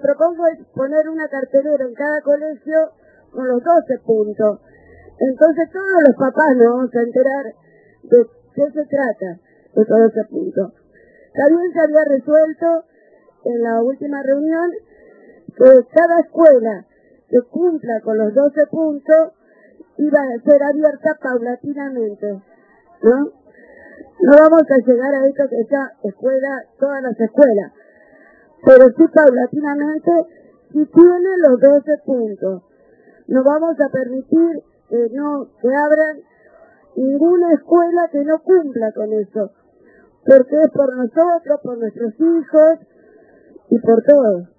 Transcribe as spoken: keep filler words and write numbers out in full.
propongo es poner una cartelera en cada colegio con los doce puntos. Entonces todos los papás nos vamos a enterar de qué se trata esos doce puntos. También se había resuelto en la última reunión que cada escuela que cumpla con los doce puntos iba a ser abierta paulatinamente, ¿no? No vamos a llegar a esto que sea escuela, todas las escuelas, pero sí paulatinamente, si tienen los doce puntos. No vamos a permitir que no que abran ninguna escuela que no cumpla con eso, porque es por nosotros, por nuestros hijos y por todos.